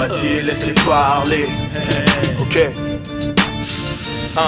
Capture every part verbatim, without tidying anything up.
Vas-y, laisse-les parler. Ok. Un.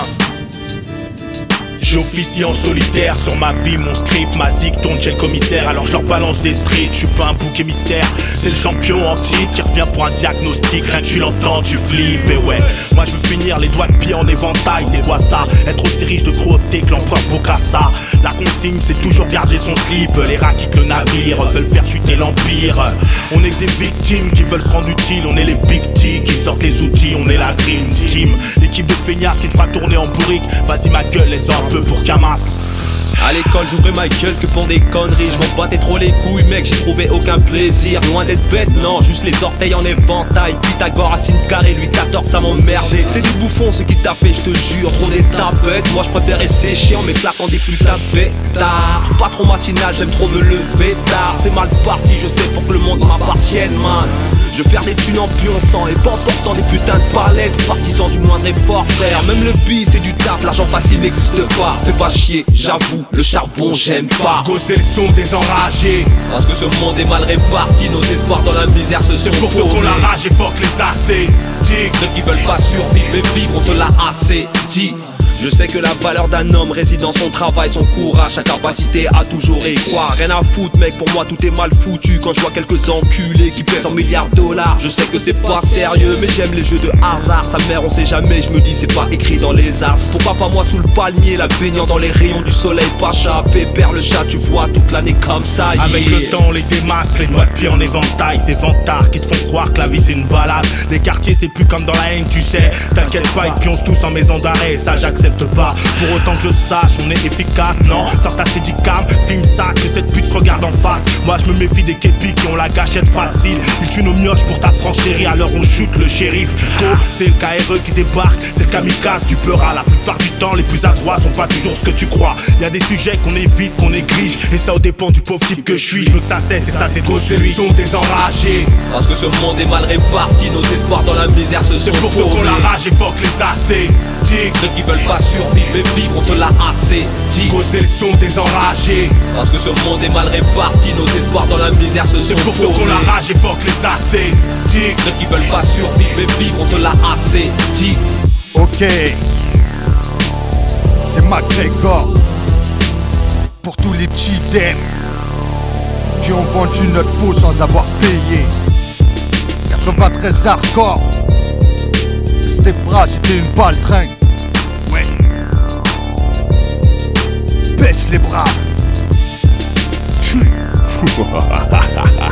J'officie en solitaire sur ma vie, mon script, ma zig tourne chez le commissaire. Alors je leur balance des streets, je suis pas un bouc émissaire. C'est le champion en titre qui revient pour un diagnostic. Rien que tu l'entends, tu flippes, et ouais. Moi je veux finir les doigts de pied en éventail, c'est quoi ça? Être aussi riche de cruauté que l'empereur Bokassa. La consigne c'est toujours garder son slip. Les rats quittent le navire, veulent faire chuter l'empire. On est que des victimes qui veulent se rendre utiles. On est les big T qui sortent les outils. On est la dream team, l'équipe de feignasses qui te fera tourner en bourrique. Vas-y ma gueule, laisse un peu pour Camas. À l'école j'ouvrais ma gueule que pour des conneries. Je m'en battais trop les couilles mec, j'ai trouvé aucun plaisir. Loin d'être bête, non, juste les orteils en éventail. Pythagore, Racine carré, Louis quatorze, ça m'emmerdait. T'es du bouffon ce qui t'a fait, je te jure, trop des tapettes. Moi je préfère rester chiant mais claquant des putains de fêtards. Pas trop matinal, j'aime trop me lever tard. C'est mal parti, je sais pour que le monde m'appartienne man. Je veux faire des thunes en pionçant et pas en portant des putains de palettes. Partisan du moindre effort frère, même le bise c'est du taf, l'argent facile n'existe pas. Fais pas chier, j'avoue, le charbon j'aime pas. Causer le son des enragés, parce que ce monde est mal réparti, nos espoirs dans la misère se sont c'est pour ceux qu'on la rage et fort que les assez. Ceux qui veulent pas survivre mais vivre on te l'a assez dit. Je sais que la valeur d'un homme réside dans son travail, son courage, sa capacité à toujours y croire. Rien à foutre mec, pour moi tout est mal foutu. Quand je vois quelques enculés qui pèsent en milliards de dollars, je sais que c'est pas sérieux mais j'aime les jeux de hasard. Sa mère on sait jamais, je me dis c'est pas écrit dans les arts. Pourquoi pas moi sous le palmier, la baignant dans les rayons du soleil. Pacha, pépère le chat, tu vois toute l'année comme ça yeah. Avec le temps on les démasque, les doigts de pied en éventail. Ces vantards qui te font croire que la vie c'est une balade. Les quartiers c'est plus comme dans la haine tu sais. T'inquiète pas, ils te pioncent tous en maison d'arrêt, ça j'accepte pas. Pour autant que je sache, on est efficace, non? Sors ta steadicam, filme ça, que cette pute se regarde en face. Moi je me méfie des képis qui ont la gâchette facile. Ils tuent nos mioches pour ta franche chérie, alors on shoot le shérif. Go, c'est le K R E qui débarque, c'est le kamikaze, tu pleuras. La plupart du temps, les plus adroits sont pas toujours ce que tu crois. Y'a des sujets qu'on évite, qu'on néglige, et ça au dépend du pauvre type que je suis. Je veux que ça cesse, et ça c'est gros, c'est le son des enragés. Parce que ce monde est mal réparti, nos espoirs dans la misère se sont c'est pour ceux qu'on la rage et fort que les assez. Ceux qui veulent pas survivre mais vivre on te l'a assez dit. Causer le son des enragés, parce que ce monde est mal réparti, nos espoirs dans la misère se sont c'est pour ceux qu'on la rage et fort que les assez. Ceux qui veulent pas survivre mais vivre on te l'a assez dit. Ok, c'est McGregor. Pour tous les petits dem qui ont vendu notre peau sans avoir payé. quatre-vingt-treize hardcore. C'était bras, c'était une balle tringue. Ouais. Baisse les bras. Tue.